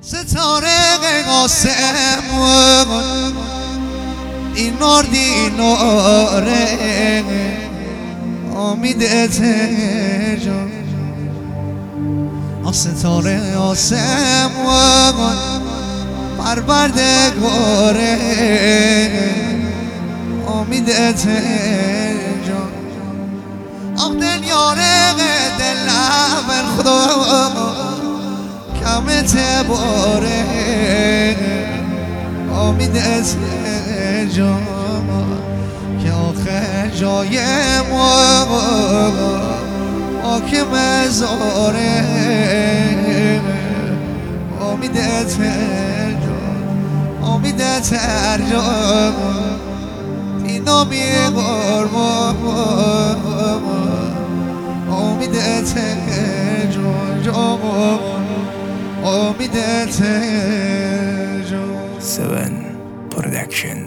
ستاره آسمون دینار دیناره امیدت جان ستاره آسمون پروردگاره امیدت جان آخ دل یاره دل بر خدا کمت باره امیدت جان که آخر جای ما حاکم زاره امیدت جان امیدت جان اینا بیقربان امیدت جان امیدت جان 7 Production.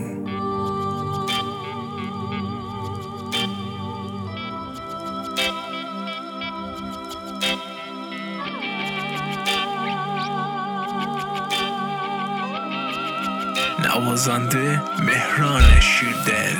نوازنده مهران شیردل.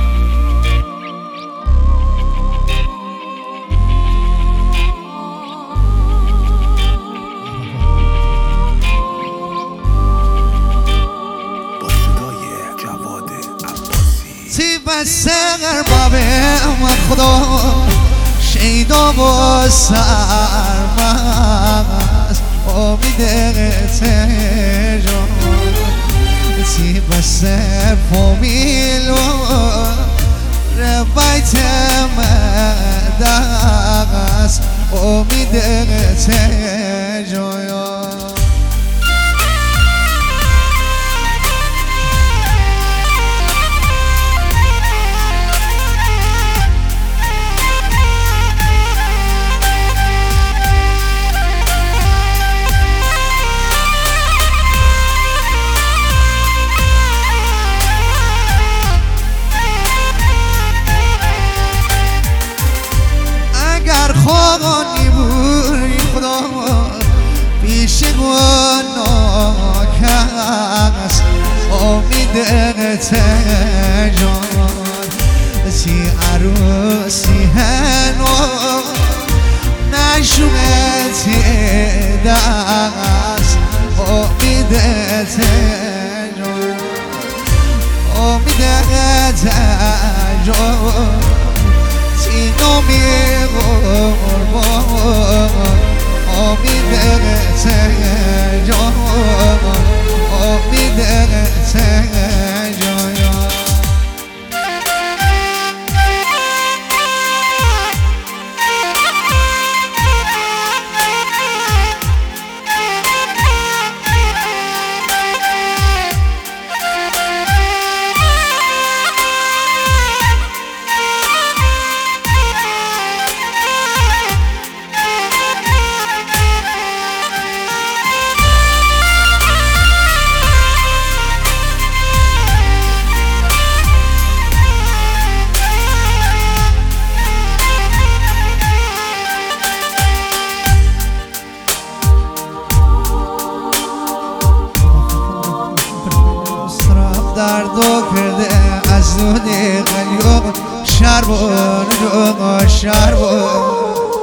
سر بابه من خدا شیدا با سرمست امیدت جان سی بسر فامیل و روایت مدست امیدت جان خواهی بوری خدا پیش گناه کس امیدت جان سی عروسی هنو نشونت دست امیدت جان امیدت جان سینو می‌قربان امیدت جان امیدت جان دردو کرده از دونه قلیوم شربون جوم شربون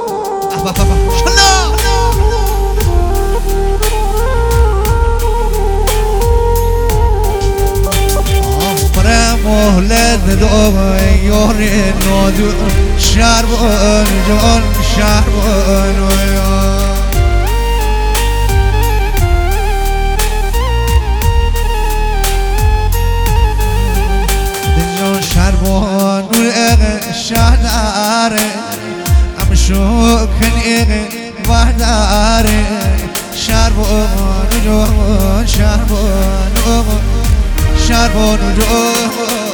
شلا آفره مهلت دوم یوری نادو شربون جون شربون شربان شهداره ام شوکن وحداره شربان جون شربان شربان جون